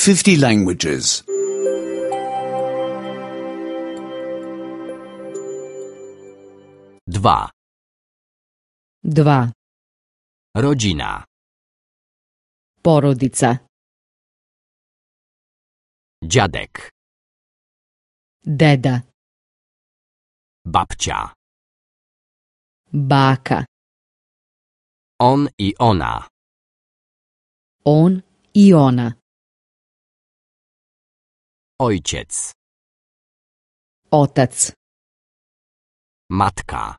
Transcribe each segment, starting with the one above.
50 languages. 2. 2. Rodzina. Porodica. Dziadek. Deda. Babcia. Baka. On i ona. On i ona. Ojciec. Otac. Matka.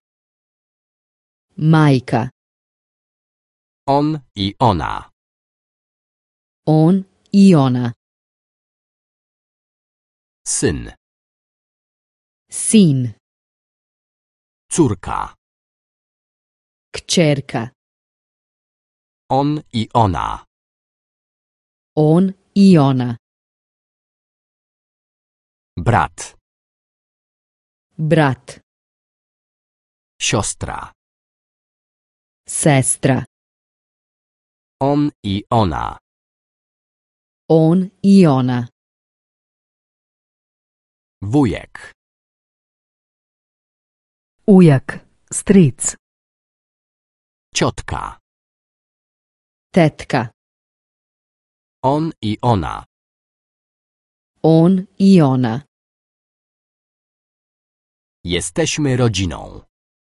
Majka. On i ona. On i ona. Syn. Sin. Córka. Kćerka. On i ona. On i ona. Brat. Brat. Siostra. Sestra. On i ona. On i ona. Wujek. Ujak, stric. Ciotka. Tetka. On i ona. On i ona. Jesteśmy rodziną.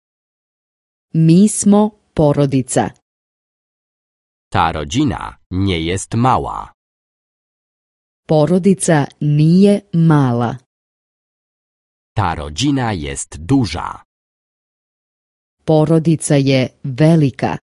Mi smo porodica. Ta rodzina nie jest mała. Porodica nije mala. Ta rodzina jest duża. Porodica je velika.